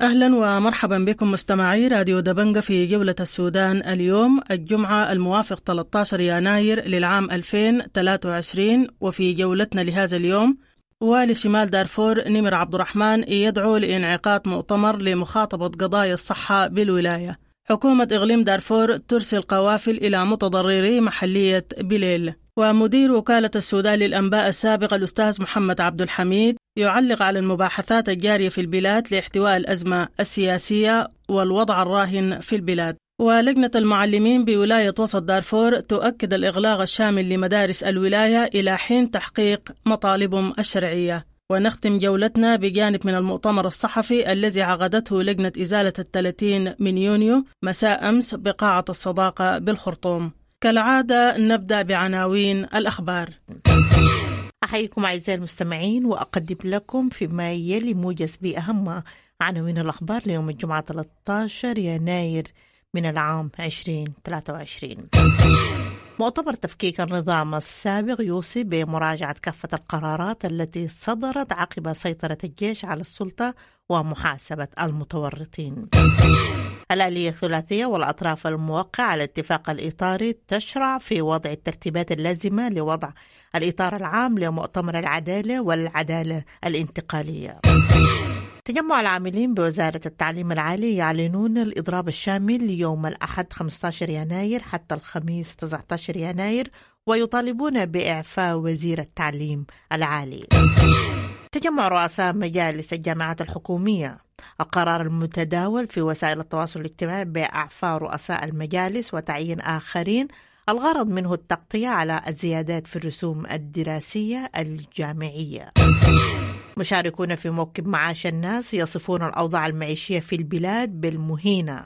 أهلا ومرحبا بكم مستمعي راديو دبنجة في جولة السودان اليوم الجمعة الموافق 13 يناير للعام 2023. وفي جولتنا لهذا اليوم، والي شمال دارفور نمر عبد الرحمن يدعو لإنعقاد مؤتمر لمخاطبة قضايا الصحة بالولاية. حكومة إقليم دارفور ترسل قوافل إلى متضرري محلية بليل. ومدير وكالة السودان للأنباء السابق الأستاذ محمد عبد الحميد يعلق على المباحثات الجارية في البلاد لاحتواء الأزمة السياسية والوضع الراهن في البلاد. ولجنة المعلمين بولاية وسط دارفور تؤكد الإغلاق الشامل لمدارس الولاية إلى حين تحقيق مطالبهم الشرعية. ونختم جولتنا بجانب من المؤتمر الصحفي الذي عقدته لجنة إزالة 30 من يونيو مساء أمس بقاعة الصداقة بالخرطوم. كالعادة نبدأ بعناوين الأخبار. أحييكم أعزائي المستمعين وأقدم لكم فيما يلي موجز بأهم عناوين الأخبار ليوم الجمعة 13 يناير من العام 2023. مؤتمر تفكيك النظام السابق يوصي بمراجعة كافة القرارات التي صدرت عقب سيطرة الجيش على السلطة ومحاسبة المتورطين. الآلية الثلاثية والأطراف الموقعة على الاتفاق الإطاري تشرع في وضع الترتيبات اللازمة لوضع الإطار العام لمؤتمر العدالة والعدالة الانتقالية. تجمع العاملين بوزارة التعليم العالي يعلنون الإضراب الشامل ليوم الأحد 15 يناير حتى الخميس 19 يناير ويطالبون بإعفاء وزير التعليم العالي. تجمع رؤساء مجالس الجامعات الحكومية. القرار المتداول في وسائل التواصل الاجتماعي بإعفاء رؤساء المجالس وتعيين آخرين الغرض منه التغطية على الزيادات في الرسوم الدراسية الجامعية. مشاركون في موكب معاش الناس يصفون الأوضاع المعيشية في البلاد بالمهينة.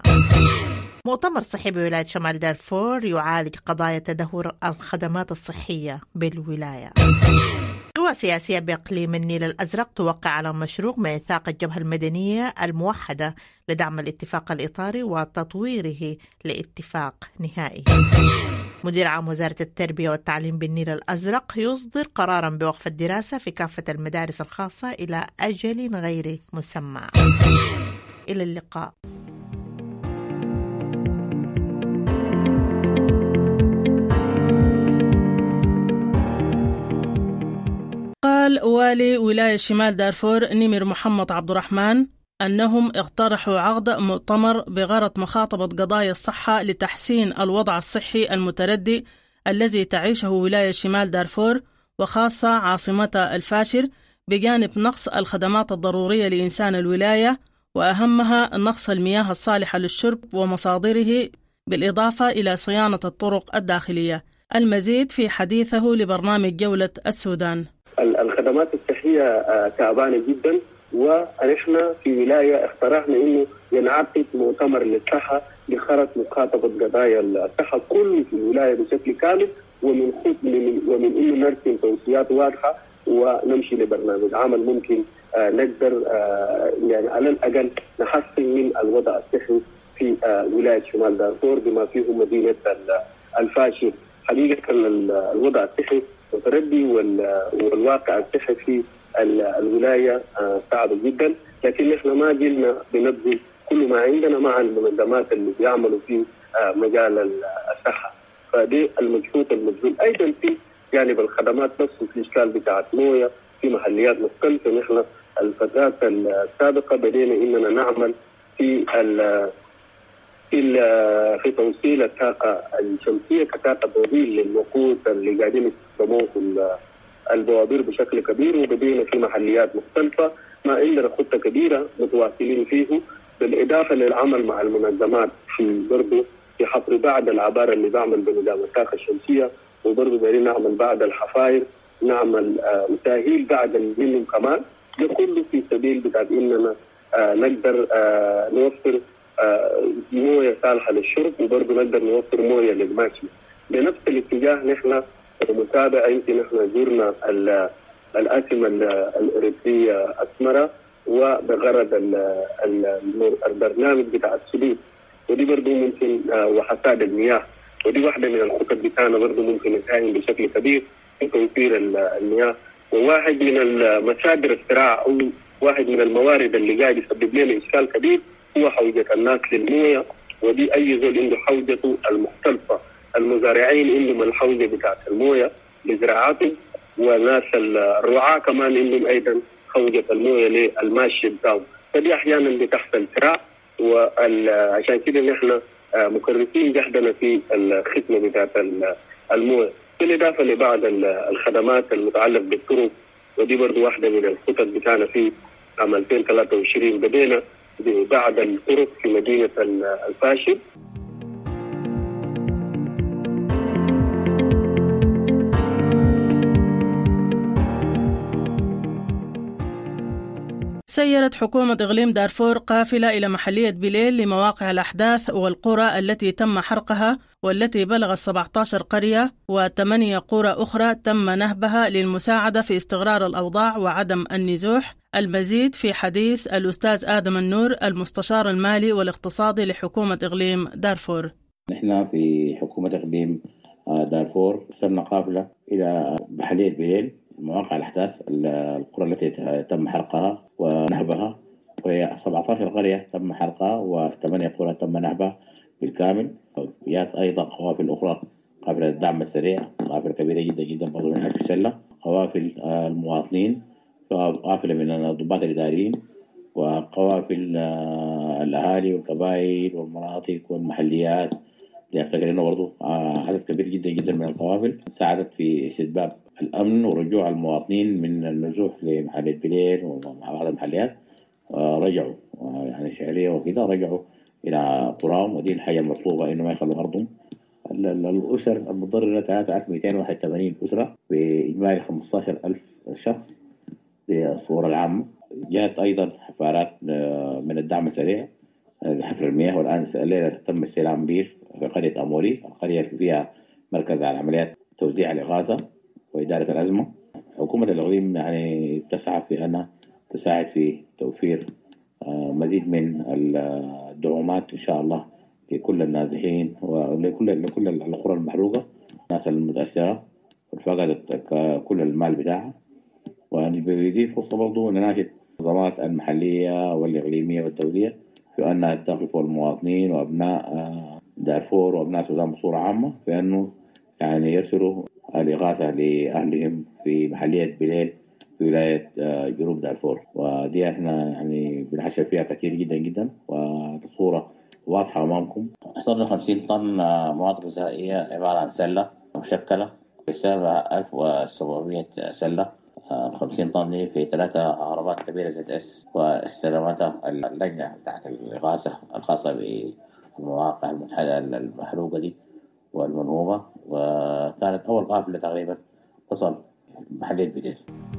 مؤتمر صحي بولاية شمال دارفور يعالج قضايا تدهور الخدمات الصحية بالولاية. قوى سياسية بإقليم النيل الأزرق توقع على مشروع ميثاق الجبهة المدنية الموحدة لدعم الاتفاق الإطاري وتطويره لاتفاق نهائي. مدير عام وزارة التربية والتعليم بالنيل الأزرق يصدر قرارا بوقف الدراسة في كافة المدارس الخاصة إلى أجل غير مسمى. إلى اللقاء. قال والي ولاية شمال دارفور نمر محمد عبد الرحمن أنهم اقترحوا عقد مؤتمر بغرض مخاطبة قضايا الصحة لتحسين الوضع الصحي المتردي الذي تعيشه ولاية شمال دارفور وخاصة عاصمتها الفاشر، بجانب نقص الخدمات الضرورية لإنسان الولاية وأهمها نقص المياه الصالحة للشرب ومصادره، بالإضافة إلى صيانة الطرق الداخلية. المزيد في حديثه لبرنامج جولة السودان. الخدمات الصحية تعبانة جدا، ونحن في ولاية اقترحنا انه ينعقد مؤتمر للصحة بغرض مخاطبة قضايا الصحة كل في الولاية بشكل كامل، ومن انه نرسم توصيات واضحة ونمشي لبرنامج عمل ممكن نقدر يعني على الاقل نحسن من الوضع الصحي في ولاية شمال دارفور بما فيه مدينة الفاشر. حقيقة الوضع الصحي متردي والواقع الصحي في الولاية صعب جدا، لكن نحن ما زلنا بنبذل كل ما عندنا مع المنظمات اللي بيعملوا في مجال الصحة. فدي المجهود أيضا في جانب الخدمات نفسه، في إشكال بتاعت موية في محليات مختلفة. نحن الفترات السابقة بدينا إننا نعمل في توصيل الطاقة الشمسية كطاقة بديل للوقود اللي قاعدين يستخدموه في البوابير بشكل كبير، وبدينا في محليات مختلفة ما عندنا خطة كبيرة متواصلين فيه، بالإضافة للعمل مع المنظمات في برضه في حفر بعض العبارة اللي بعمل بنظام الطاقة الشمسية، وبرضه دايرين نعمل بعض الحفاير، نعمل تأهيل بعض منهم كمان، ده كله في سبيل بتاع إننا نقدر نوفر موية صالحة للشرب، وبرضه نقدر نوفر موية للماشي. بنفس الاتجاه نحن متابعة، يمكن نحن زرنا الآسمة الإريترية أسمرة وبغرض البرنامج بتاع السلوك، ودي برضه ممكن وحساد المياه، ودي واحدة من الخطط بتاعنا برضه ممكن نساهم بشكل كبير في توفير المياه. وواحد من المصادر الصراع أو واحد من الموارد اللي قاعد يسبب لنا إشكال كبير هو حوجة الناس للموية، ودي أي زول عنده حوجته المختلفة. المزارعين عندهم الحوجة بتاعت الموية لزراعتهم، وناس الرعاة كمان عندهم أيضا حوجة الموية للماشي بتاعهم. فدي أحيانا بتحصل صراع، وعشان كده نحن مكرسين جهدنا في الخدمة بتاعت الموية، بالإضافة لبعض الخدمات المتعلقة بالطرق. ودي برضو واحدة من الخطط بتاعنا في عام 2023. بدينا ببعض الطرق في مدينة الفاشل. سيرت حكومة إقليم دارفور قافلة إلى محلية بليل لمواقع الأحداث والقرى التي تم حرقها، والتي بلغت 17 قرية و8 قرى أخرى تم نهبها للمساعدة في استقرار الأوضاع وعدم النزوح. المزيد في حديث الأستاذ آدم النور، المستشار المالي والاقتصادي لحكومة إقليم دارفور. نحن في حكومة إقليم دارفور أرسلنا قافلة إلى محلية بليل مواقع الأحداث القرى التي تم حرقها ونهبها، وهي 17 قرية تم حرقها و8 قرى تم نهبها بالكامل. جاءت أيضا قوافل أخرى، قافلة الدعم السريع، قافلة كبيرة جدا جدا برضو من 1000 سلة، قوافل المواطنين، قافلة من الضباط الإداريين، وقوافل الأهالي والقبائل والمناطق والمحليات. لأفتكرنا برضو عدد كبير جدا جدا من القوافل ساعدت في استتباب الأمن ورجوع المواطنين من النزوح لمحلية بليل وبعض المحليات، رجعوا يعني شعرية وكذا، رجعوا إلى قراهم، ودي الحاجة المطلوبة إنه ما يخلوا أرضهم. الأسر المتضررة 3281 أسرة بإجمالي 15000 شخص للصورة العامة. جاءت أيضا حفارات من الدعم السريع لحفر المياه، والآن الليلة تم استلام بير في قرية أموري، القرية فيها مركز على عمليات توزيع الإغاثة وإدارة الأزمة. حكومة الإقليم يعني تسعى في أنها تساعد في توفير مزيد من الدعومات إن شاء الله لكل النازحين ولكل القرى المحروقة، الناس المتأثرة وفقدت كل المال بتاعها. وبدي فرصة برضو نناشد النظامات المحلية والإقليمية والدولية في أنها تقف المواطنين وأبناء دارفور وأبناء السودان بصورة عامة في أنه يعني يرسلوا الإغاثة لأهلهم في محلية بليل في ولاية جنوب دارفور. ودي احنا يعني بنحشر فيها كثير جدا جدا، والصورة واضحة أمامكم. حصلنا 50 طن مواد غذائية عبارة عن سلة مشكلة بسعرها 1700 سلة. 50 طن دي في 3 عربات كبيرة زد اس، واستلمتها اللجنة تحت الإغاثة الخاصة بالمواقع المتحدة المحروقة دي والمنهوبة، وكانت أول قافلة تقريبا تصل محلية بليل.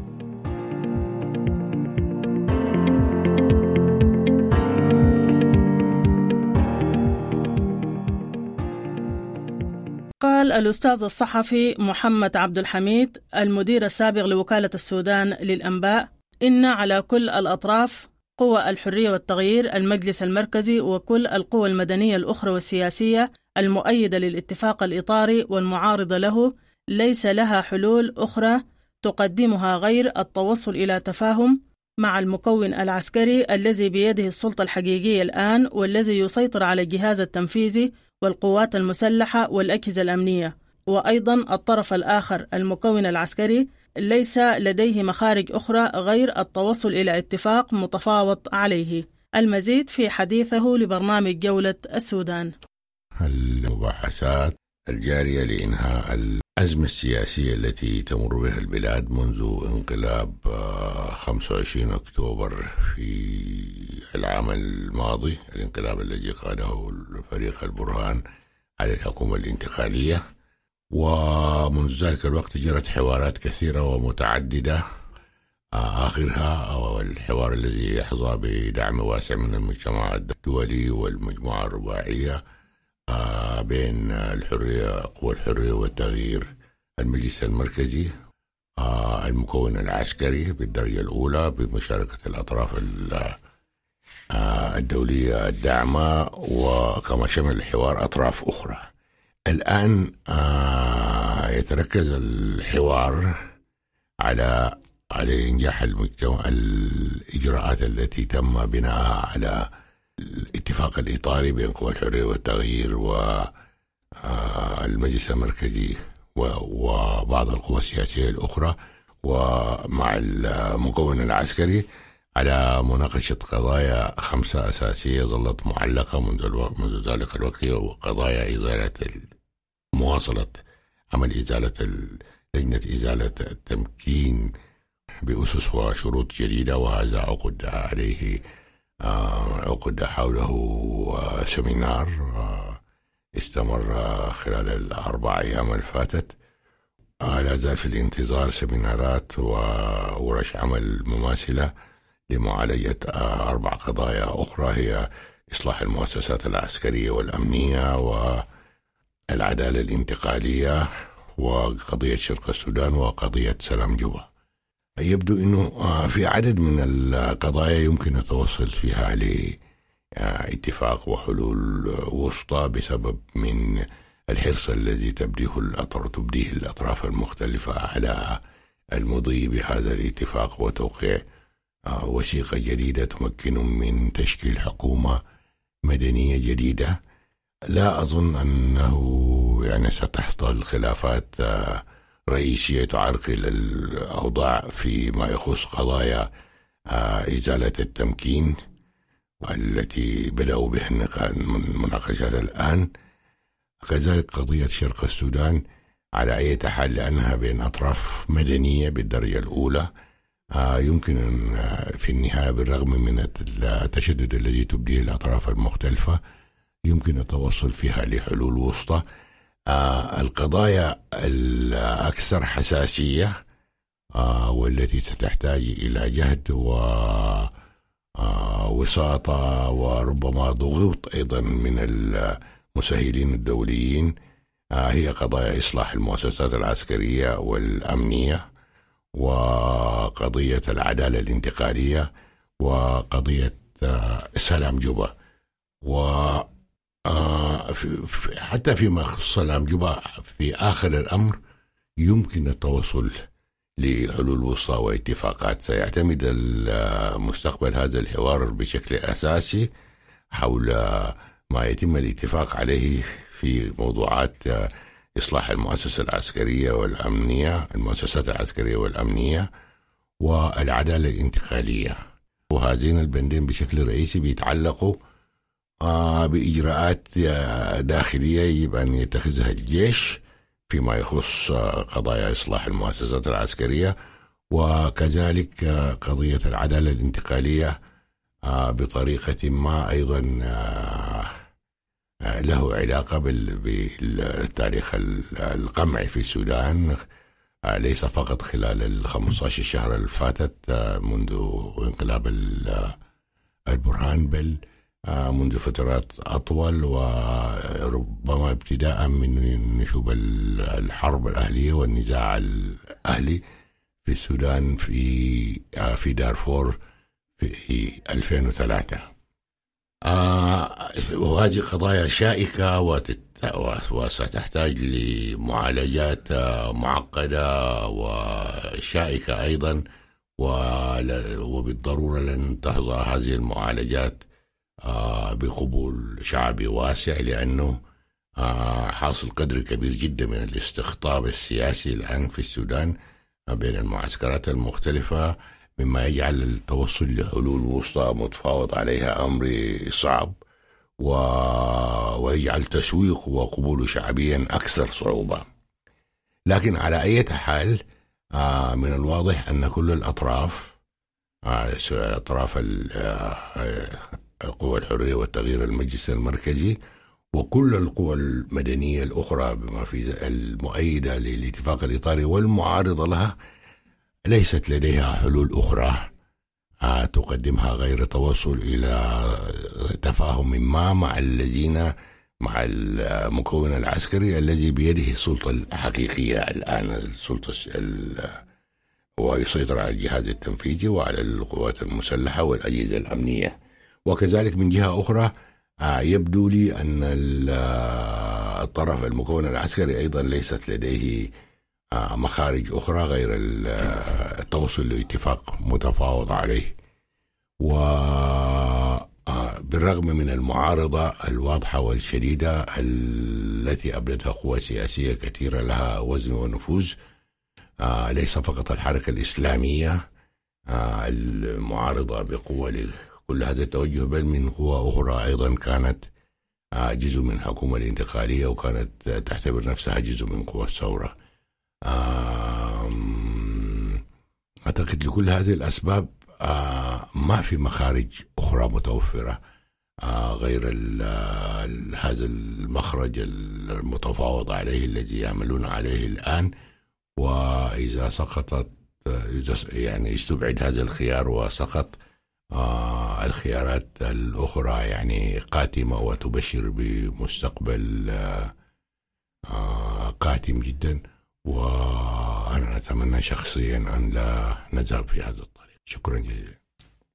قال الأستاذ الصحفي محمد عبد الحميد المدير السابق لوكالة السودان للأنباء إن على كل الأطراف قوى الحرية والتغيير، المجلس المركزي وكل القوى المدنية الأخرى والسياسية المؤيدة للاتفاق الإطاري والمعارضة له ليس لها حلول أخرى تقدمها غير التوصل إلى تفاهم مع المكون العسكري الذي بيده السلطة الحقيقية الآن، والذي يسيطر على الجهاز التنفيذي والقوات المسلحة والأجهزة الأمنية. وأيضا الطرف الآخر المكون العسكري ليس لديه مخارج أخرى غير التوصل إلى اتفاق متفاوض عليه. المزيد في حديثه لبرنامج جولة السودان. المباحثات الجارية لإنهاء الأزمة السياسية التي تمر بها البلاد منذ انقلاب 25 أكتوبر في العام الماضي، الانقلاب الذي قاده فريق البرهان على الحكومة الانتقالية. ومنذ ذلك الوقت جرت حوارات كثيرة ومتعددة، آخرها الحوار الذي يحظى بدعم واسع من المجتمع الدولي والمجموعة الرباعية بين قوى الحرية والتغيير، المجلس المركزي، المكون العسكري بالدرجة الأولى بمشاركة الأطراف الدولية الداعمة، وكما شمل الحوار أطراف أخرى. الآن يتركز الحوار على على إنجاح الإجراءات التي تم بناءها على الاتفاق الإطاري بين قوى الحرية والتغيير والمجلس المركزي وبعض القوى السياسية الأخرى ومع المكون العسكري على مناقشة قضايا 5 أساسية ظلت معلقة منذ ذلك الوقت، وقضايا مواصلة عمل لجنة إزالة التمكين بأسس وشروط جديدة، وهذا عقد حوله سمينار استمر خلال 4 أيام الفاتت. لا زال في الانتظار سمينارات وورش عمل مماثلة لمعالجة 4 قضايا أخرى، هي إصلاح المؤسسات العسكرية والأمنية والعدالة الانتقالية وقضية شرق السودان وقضية سلام جوبا. يبدو أنه في عدد من القضايا يمكن التوصل فيها لاتفاق وحلول وسطى بسبب من الحرص الذي تبديه الأطراف المختلفة على المضي بهذا الاتفاق وتوقيع وثيقة جديدة تمكن من تشكيل حكومة مدنية جديدة. لا أظن أنه ستحصل خلافات رئيسية تعرقل الأوضاع فيما يخص قضايا إزالة التمكين التي بدأوا بها المناقشات الآن. كذلك قضية شرق السودان على أي حال لأنها بين أطراف مدنية بالدرجة الأولى، يمكن في النهاية بالرغم من التشدد الذي تبديه الأطراف المختلفة يمكن التوصل فيها لحلول وسطى. القضايا الأكثر حساسية والتي ستحتاج إلى جهد ووساطة وربما ضغوط أيضا من المسهلين الدوليين هي قضايا إصلاح المؤسسات العسكرية والأمنية وقضية العدالة الانتقالية وقضية سلام جوبا. حتى فيما يخص سلام جوبا في آخر الأمر يمكن التوصل لحلول وسطى واتفاقات. سيعتمد مستقبل هذا الحوار بشكل أساسي حول ما يتم الاتفاق عليه في موضوعات إصلاح المؤسسات العسكرية والأمنية والعدالة الانتقالية، وهذين البندين بشكل رئيسي بيتعلقوا بإجراءات داخلية يجب أن يتخذها الجيش فيما يخص قضايا إصلاح المؤسسات العسكرية، وكذلك قضية العدالة الانتقالية بطريقة ما أيضا له علاقة بالتاريخ القمعي في السودان، ليس فقط خلال 15 شهر الفاتت منذ انقلاب البرهان، بل منذ فترات أطول، وربما ابتداء من نشوب الحرب الأهلية والنزاع الأهلي في السودان في دارفور في 2003. وهذه قضايا شائكة وستحتاج لمعالجات معقدة وشائكة أيضا، وبالضرورة لن تحظى هذه المعالجات بقبول شعبي واسع، لأنه حاصل قدر كبير جدا من الاستقطاب السياسي الآن في السودان بين المعسكرات المختلفة، مما يجعل التوصل لحلول وسطى متفاوض عليها أمر صعب، ويجعل تسويق وقبول شعبيا أكثر صعوبة. لكن على أي حال من الواضح أن كل الأطراف أطراف القوى الحرية والتغيير المجلس المركزي وكل القوى المدنية الأخرى بما في المؤيدة للاتفاق الإطاري والمعارضة لها ليست لديها حلول أخرى تقدمها غير توصل إلى تفاهم ما مع مع المكون العسكري الذي بيده السلطة الحقيقية الآن، السلطة ويسيطر على الجهاز التنفيذي وعلى القوات المسلحة والأجهزة الأمنية. وكذلك من جهة أخرى يبدو لي أن الطرف المكون العسكري أيضا ليست لديه مخارج أخرى غير التوصل لاتفاق متفاوض عليه. وبالرغم من المعارضة الواضحة والشديدة التي أبدتها قوى سياسية كثيرة لها وزن ونفوذ، ليس فقط الحركة الإسلامية المعارضة بقوة لكل هذا التوجه، بل من قوى أخرى أيضا كانت جزء من الحكومة الانتقالية وكانت تعتبر نفسها جزء من قوى الثورة. أعتقد لكل هذه الأسباب ما في مخارج أخرى متوفرة غير هذا المخرج المتفاوض عليه الذي يعملون عليه الآن. وإذا سقطت يعني استبعد هذا الخيار وسقط، الخيارات الأخرى يعني قاتمة وتبشر بمستقبل قاتم جدا. وأنا أتمنى شخصيا أن لا نذهب في هذا الطريق. شكرا جزيلا.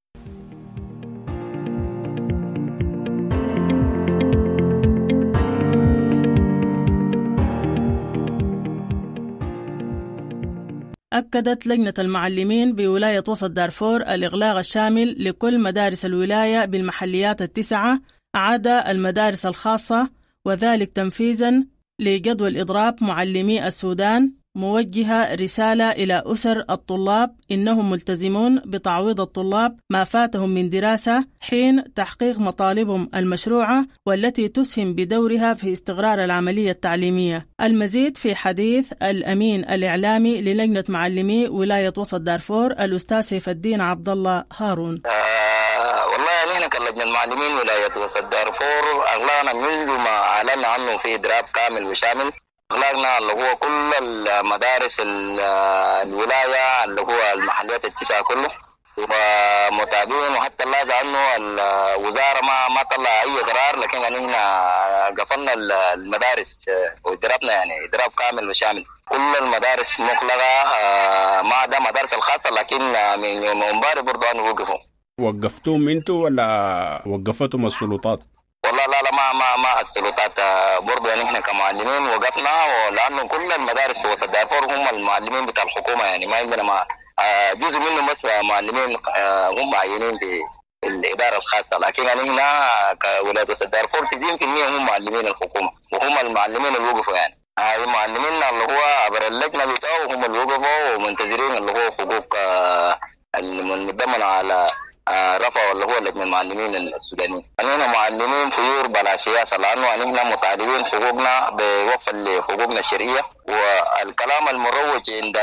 أكدت لجنة المعلمين بولاية وسط دارفور الإغلاق الشامل لكل مدارس الولاية بالمحليات 9 عدا المدارس الخاصة، وذلك تنفيذا لجدول إضراب معلمي السودان، موجهة رسالة إلى أسر الطلاب إنهم ملتزمون بتعويض الطلاب ما فاتهم من دراسة حين تحقيق مطالبهم المشروعة والتي تسهم بدورها في استقرار العملية التعليمية. المزيد في حديث الأمين الإعلامي للجنة معلمي ولاية وسط دارفور الأستاذ سيف الدين عبد الله هارون. والله نحن كلجنة المعلمين ولاية وسط دارفور أغلقنا منذ ما أعلن عنه في إضراب كامل وشامل. أغلقنا اللي هو كل المدارس الولاية اللي هو المحليات 9 كله ومتابعين، وحتى لاجأ عنه الوزارة ما طلع أي قرار، لكن احنا قفلنا المدارس وضربنا يعني إضراب كامل وشامل. كل المدارس مغلقة ما عدا مدارس الخاصة، لكن من يوم امبارح برضه أنه وقفتوهم انتوا ولا وقفتهم السلطات؟ والله لا ما السلطات برضه يعني احنا كمعلمين وقفنا، ولانه كل المدارس في وسط دارفور هم المعلمين بتاع الحكومه، يعني ما عندنا جزء منهم بس معلمين هم معينين في الاداره الخاصه، لكن يعني هنا كولايه وسط دارفور 90% هم معلمين الحكومه وهم المعلمين اللي وقفوا. يعني المعلمين اللي هو عبر اللجنه بتاعه هم اللي وقفوا ومنتظرين اللي هو حقوق المتضمنه على رفع اللي هو لجنة المعلمين السودانيين. أننا معلمين فيور بلا سياسة، لأنه أننا مطالبين حقوقنا بوفر لحقوقنا الشرعية، والكلام المروج عند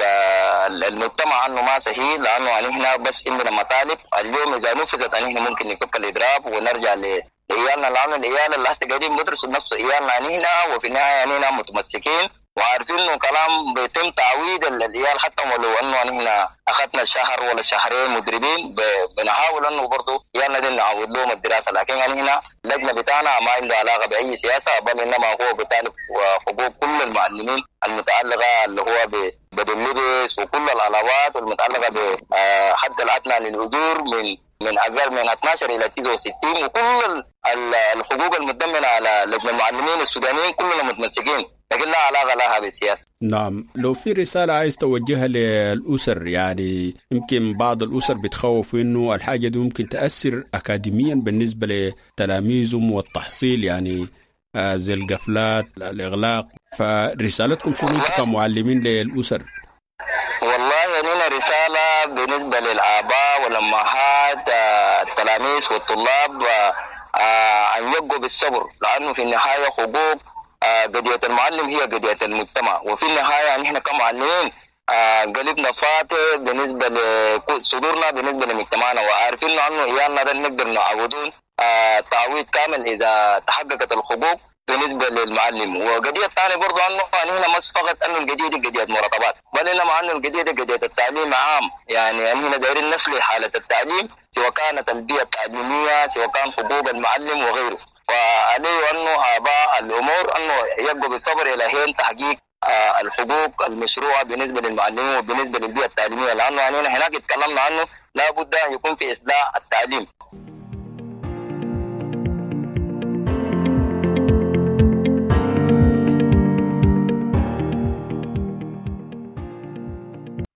المجتمع أنه ما صحيح، لأنه أننا بس عندنا مطالب. اليوم إذا نفذت أننا ممكن نفك الإضراب ونرجع لإيالنا، لأنه الإيال اللي هسه قاعدين بدرسوا نفس إيالنا أننا، وفي النهاية أننا متمسكين وعارفين انه كلام بيتم تعويض العيال، حتى ولو انه احنا اخذنا شهر ولا شهرين مدربين بنحاول انه برضه عيالنا دي نعوض لهم الدراسه، لكن يعني هنا اللجنه بتاعنا ما عنده علاقه باي سياسه، بل انما هو بيطالب حقوق كل المعلمين المتعلقه اللي هو باللبس وكل العلاوات المتعلقه بحد الادنى للاجور من اقل من 12 الى 69، وكل الحقوق المتضمنه على لجنه المعلمين السودانيين كلنا متمسكين، لكن لا علاقه لها بالسياسه. نعم، لو في رساله عايز توجهها للاسر، يعني يمكن بعض الاسر بتخوف انه الحاجه دي ممكن تاثر اكاديميا بالنسبه لتلاميذهم والتحصيل، يعني زي القفلات الاغلاق، فرسالتكم شنو كمعلمين للاسر؟ والله يعني رساله بالنسبه للاباء والامهات التلاميذ والطلاب ان يبقوا بالصبر، لانه في النهايه حقوق قضية المعلم هي قضية المجتمع، وفي النهاية نحن كمعلمين قلبنا فاتح بالنسبة لصدورنا بالنسبة لمجتمعنا، وعارفين أنه عيالنا ده نقدر نعوضون تعويض كامل إذا تحققت الحقوق بالنسبة للمعلم. وقضية ثانية برضو أنه نحن مش فقط أنه القضية دي قضية مرتبات، بل إنما أنه القضية دي قضية التعليم عام، يعني أننا دايرين نصلح حالة التعليم سواء كانت البيئة التعليمية سواء كان حقوق المعلم وغيره، وعليه أنه آباء الأمور أنه يبقوا بالصبر إلى حين تحقيق الحقوق المشروعة بالنسبة للمعلمين وبالنسبة للبيئة التعليمية، لأنه يعني هناك اتكلمنا عنه لا بد أن يكون في إصلاح التعليم.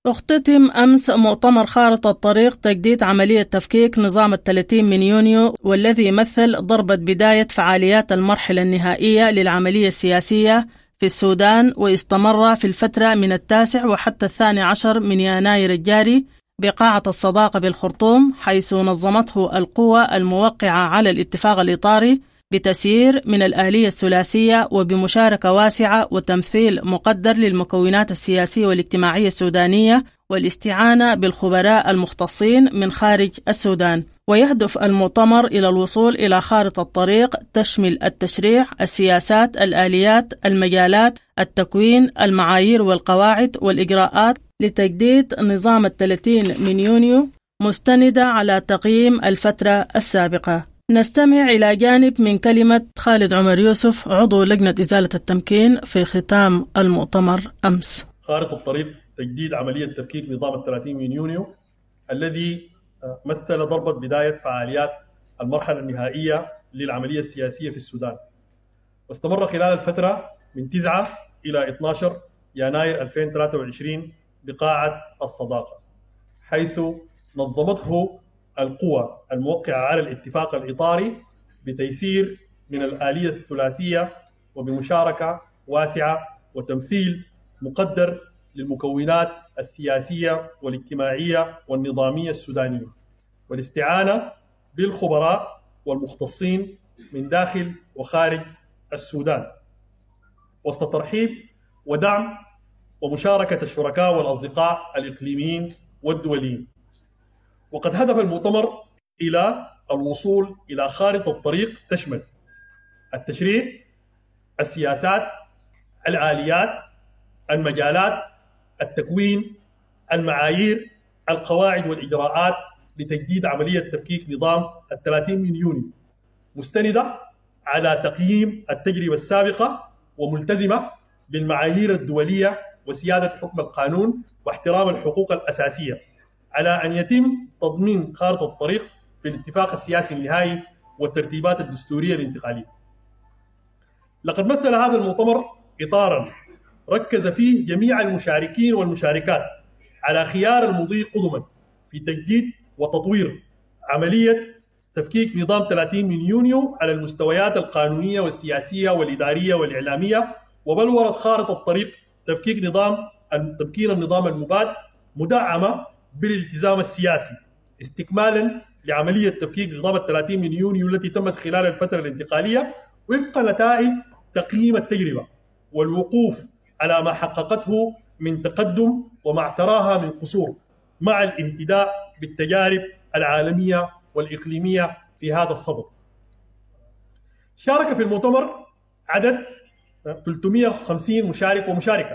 اختتم أمس مؤتمر خارطة الطريق تجديد عملية تفكيك نظام 30 من يونيو، والذي يمثل ضربة بداية فعاليات المرحلة النهائية للعملية السياسية في السودان، واستمر في الفترة من 9 وحتى 12 من يناير الجاري بقاعة الصداقة بالخرطوم، حيث نظمته القوى الموقعة على الاتفاق الإطاري بتسيير من الآلية الثلاثية وبمشاركة واسعة وتمثيل مقدر للمكونات السياسية والاجتماعية السودانية والاستعانة بالخبراء المختصين من خارج السودان. ويهدف المؤتمر إلى الوصول إلى خارطة الطريق تشمل التشريع، السياسات، الآليات، المجالات، التكوين، المعايير والقواعد والإجراءات لتجديد نظام 30 من يونيو مستندة على تقييم الفترة السابقة. نستمع إلى جانب من كلمة خالد عمر يوسف عضو لجنة إزالة التمكين في ختام المؤتمر أمس. خارطة الطريق تجديد عملية تفكيك نظام 30 من يونيو الذي مثل ضربة بداية فعاليات المرحلة النهائية للعملية السياسية في السودان، واستمر خلال الفترة من 9 إلى 12 يناير 2023 بقاعة الصداقة، حيث نظمته القوى الموقعة على الاتفاق الإطاري بتيسير من الآلية الثلاثية وبمشاركة واسعة وتمثيل مقدر للمكونات السياسية والاجتماعية والنظامية السودانية، والاستعانة بالخبراء والمختصين من داخل وخارج السودان، وسط ترحيب ودعم ومشاركة الشركاء والأصدقاء الإقليميين والدوليين. وقد هدف المؤتمر إلى الوصول إلى خارطة طريق تشمل التشريع، السياسات، الآليات، المجالات، التكوين، المعايير، القواعد والإجراءات لتجديد عملية تفكيك نظام 30 من يونيو، مستندة على تقييم التجربة السابقة وملتزمة بالمعايير الدولية وسيادة حكم القانون واحترام الحقوق الأساسية، على أن يتم تضمين خارطة الطريق في الاتفاق السياسي النهائي والترتيبات الدستورية الانتقالية. لقد مثل هذا المؤتمر إطاراً ركز فيه جميع المشاركين والمشاركات على خيار المضي قدما في تجديد وتطوير عملية تفكيك نظام 30 من يونيو على المستويات القانونية والسياسية والإدارية والإعلامية، وبلورت خارطة الطريق تفكيك تمكين النظام المباد مدعمة بالالتزام السياسي استكمالا لعملية تفكيك نظام 30 من يونيو التي تمت خلال الفترة الانتقالية وفق نتائج تقييم التجربة والوقوف على ما حققته من تقدم وما اعتراها من قصور، مع الاهتداء بالتجارب العالمية والإقليمية في هذا الصدد. شارك في المؤتمر عدد 350 مشارك ومشاركة،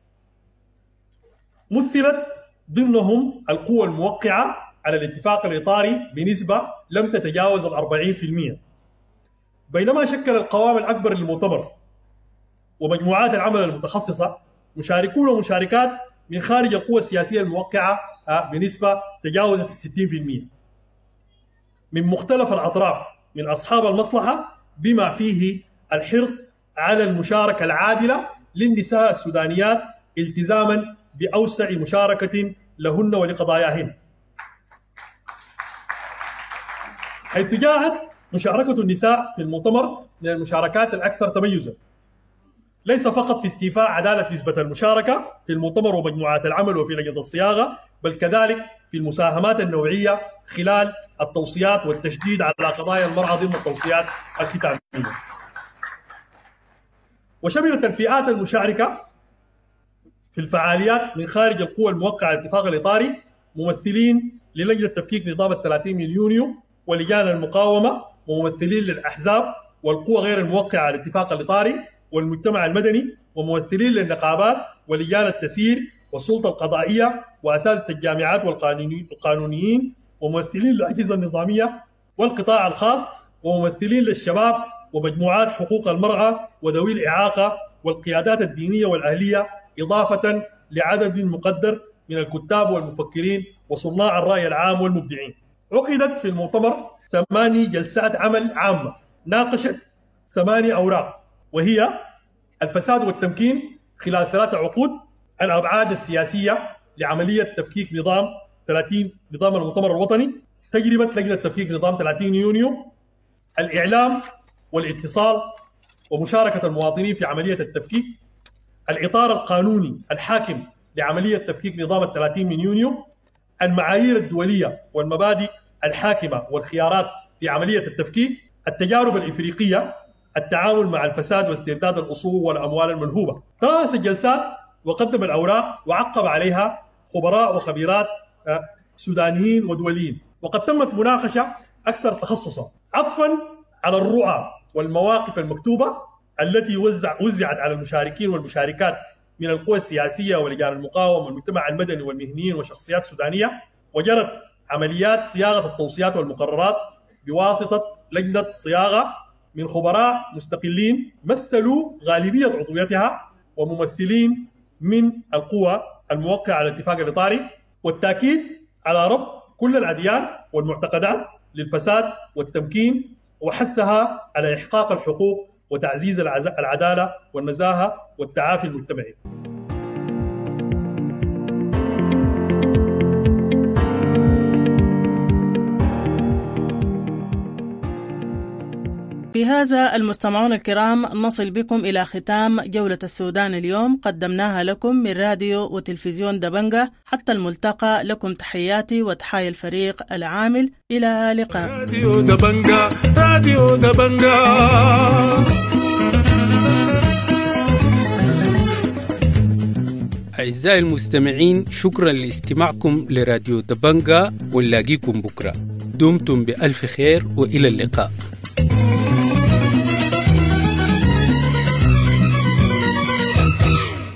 مثلت ضمنهم القوى الموقعة على الاتفاق الإطاري بنسبة لم تتجاوز 40%، بينما شكل القوام الأكبر للمؤتمر ومجموعات العمل المتخصصة مشاركون ومشاركات من خارج القوى السياسية الموقعة بنسبة تجاوزت 60% من مختلف الأطراف من أصحاب المصلحة، بما فيه الحرص على المشاركة العادلة للنساء السودانيات التزاما بأوسع مشاركة لهن ولقضاياهن، حيث جاءت مشاركة النساء في المؤتمر من المشاركات الأكثر تميزا، ليس فقط في استيفاء عدالة نسبة المشاركة في المؤتمر ومجموعات العمل وفي لجنة الصياغة، بل كذلك في المساهمات النوعية خلال التوصيات والتشديد على قضايا المرأة ضمن التوصيات الختامية. وشملت الفئات المشاركة في الفعاليات من خارج القوى الموقعة على الاتفاق الإطاري ممثلين للجنة تفكيك نظام 30 من يونيو ولجان المقاومة وممثلين للأحزاب والقوى غير الموقعة على الاتفاق الإطاري والمجتمع المدني وممثلين للنقابات ولجان التسيير والسلطة القضائية وأساتذة الجامعات والقانونيين وممثلين للأجهزة النظامية والقطاع الخاص وممثلين للشباب ومجموعات حقوق المرأة وذوي الإعاقة والقيادات الدينية والأهلية، إضافة لعدد مقدر من الكتاب والمفكرين وصناع الرأي العام والمبدعين. عقدت في المؤتمر 8 جلسات عمل عامة ناقشت 8 أوراق، وهي الفساد والتمكين خلال 3 عقود، الأبعاد السياسية لعملية تفكيك نظام المؤتمر الوطني، تجربة لجنة تفكيك نظام 30 يونيو، الإعلام والاتصال ومشاركة المواطنين في عملية التفكيك، الإطار القانوني الحاكم لعملية تفكيك نظام 30 من يونيو، المعايير الدولية والمبادئ الحاكمة والخيارات في عملية التفكيك، التجارب الإفريقية، التعامل مع الفساد واسترداد الأصول والأموال المنهوبة. درس الجلسات وقدم الأوراق وعقب عليها خبراء وخبيرات سودانيين ودوليين، وقد تمت مناقشة أكثر تخصصا عطفا على الرؤى والمواقف المكتوبة التي وزعت على المشاركين والمشاركات من القوى السياسية ولجان المقاومة والمجتمع المدني والمهنيين وشخصيات سودانية. وجرت عمليات صياغة التوصيات والمقررات بواسطة لجنة صياغة من خبراء مستقلين مثلوا غالبية عضويتها وممثلين من القوى الموقعة على الاتفاق الإطاري، والتأكيد على رفض كل الأديان والمعتقدات للفساد والتمكين، وحثها على إحقاق الحقوق وتعزيز العدالة والنزاهة والتعافي المجتمعي. بهذا المستمعون الكرام نصل بكم إلى ختام جولة السودان اليوم، قدمناها لكم من راديو وتلفزيون دبنجة. حتى الملتقى، لكم تحياتي وتحايا الفريق العامل. إلى لقاء. راديو دبنجة، راديو دبنجة. أعزائي المستمعين، شكرا لاستماعكم لراديو دبنجة، ونلاقيكم بكرة. دمتم بألف خير وإلى اللقاء.